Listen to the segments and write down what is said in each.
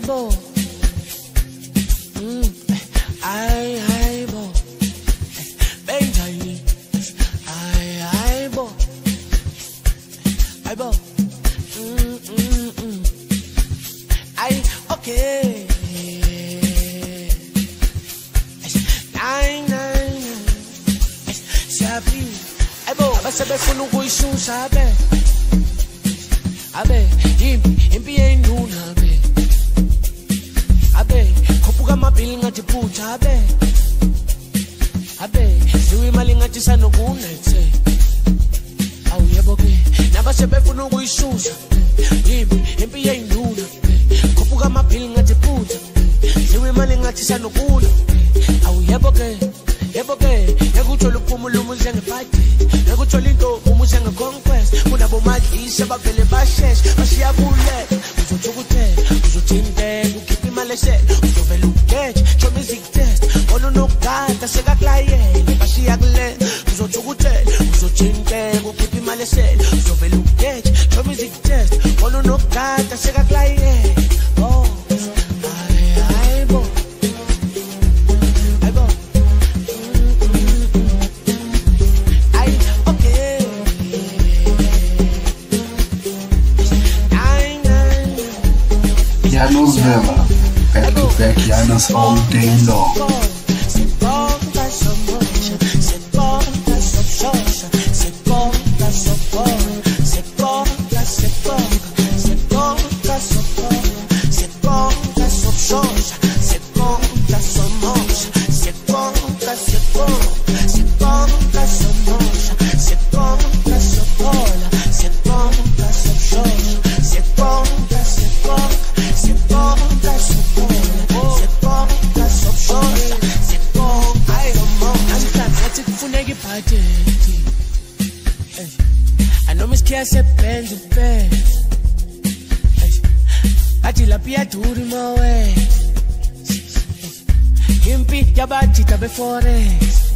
bo. Ay bo. Benjani. Ay bo. Ay bo. Ay okay. Sabi. Ay bo. Abasabe funa ukuyishusha be. Abe, impi enduna be. Abe, khophuka amabhili ngathi phutha abe. Abe, siwe imali ngathi sanokune. Awu yebo ke, nabasebefuna ukuyishusha. Impi enduna. Khophuka amabhili ngathi phutha. Siwe imali ngathi sanokune. Awu yebo ke. Yebo ke, yakuthola uphumulo umuze ngebhadi. Yakuthola into umuze ngeconquest. Kunabo madlisa bavele basheshe. Basiyabule, uzothukuthe, uzothintela, ukhipha imali esele. Uzovela ugeje, show music test. Ona unokugada sekaklayele, bashiya kule. Uzothukuthe, uzothintela, ukhipha imali esele. Uzovela ugeje, show music test. Ona unokugada sekaklayele. Oh, ay bo. Janos Vela, back to back Janos all day long. Sepenza pe Ati la pia turi mawe Impi yabathi tabe forest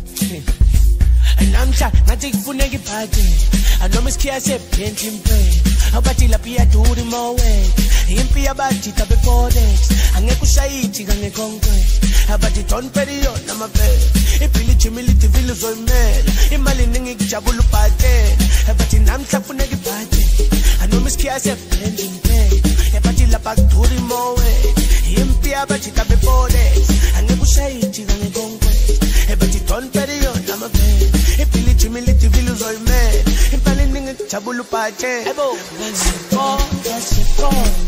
Namcha nathi kufune ngiphathe Anoma isikhiya sepenza impe Abathi la pia turi mawe Impi yabathi tabe forest Angeke ushayithi kange concrete Abathi don't period namaphela Iphili jimili divile uzoyimela Imali ningi kujabula ubhatela Abathi namhla kufune ngiphathe Anoma isikhiya sepenza impe Abathi lapha kuduri mawe Impi abathi tabe forest Angeke ushayithi kange concrete Abathi don't period namaphela Iphili jimili divile uzoyimela Imali ningi kujabula ubhatela Ebo, that's it,